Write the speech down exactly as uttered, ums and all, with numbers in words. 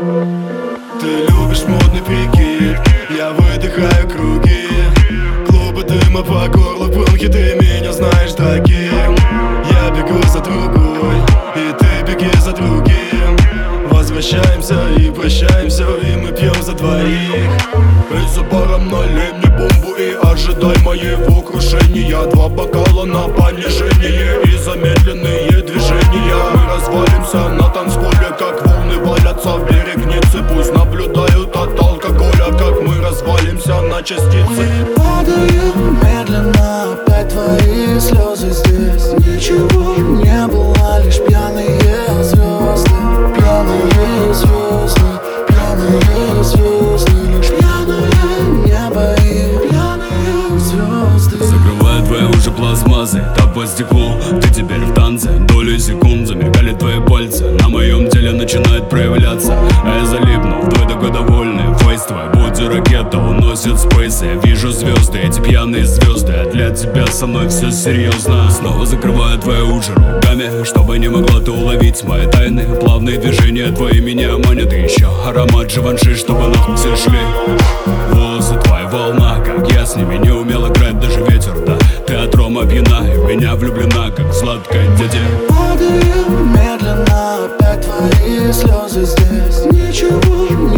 Ты любишь модный прикид, я выдыхаю круги. Клубы дыма по горлу, бронхи, ты меня знаешь таким. Я бегу за другой, и ты беги за другим. Возвращаемся и прощаемся, и мы пьем за двоих. И за баром налей мне бомбу и ожидай моего крушения. Два бокала на понижение и замедленные движения. Мы развалимся на танцполе, как волны валятся в берегнице. Пусть наблюдают от алкоголя, как мы развалимся на частицы. Мы падаем медленно, опять твои слезы здесь. Ничего не было, лишь пьяные звезды. Пьяные звезды, пьяные звезды. Лишь пьяное небо и пьяные звезды. Закрываю твои уже пластмассы, так по стеклу. Ты теперь в танце, долю секунд замигали твои пальцы. На моем теле начинает проявляться, а я залипну в твой такой довольный фейс твой, будь ракета, уносит спейс. Я вижу звезды, эти пьяные звезды, а для тебя со мной все серьезно. Снова закрываю твои уши руками, чтобы не могла ты уловить мои тайны. Плавные движения твои меня манят, и еще аромат живанши, чтобы нахуй все шли. Волосы твои волна, как я с ними не умел играть даже ветер, да. Ты от рома пьяна, и в меня влюблена, как сладкая дядя. Падаем медленно, опять твои слезы здесь. Ничего